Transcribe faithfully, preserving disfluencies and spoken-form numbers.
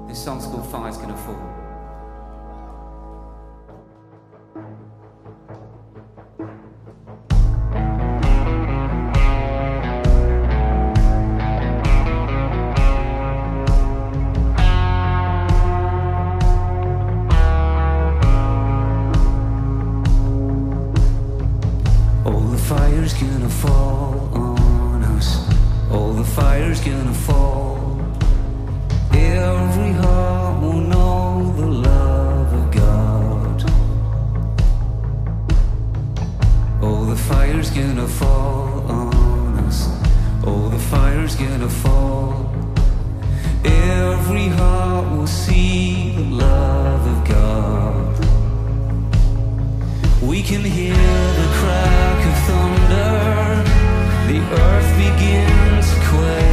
This song's called Fire's Gonna Fall. Fire's gonna fall on us. Oh, the fire's gonna fall. Every heart will know the love of God. Oh, the fire's gonna fall on us. Oh, the fire's gonna fall. Every heart will see the love of God. We can hear the crack of thunder. The earth begins to quake.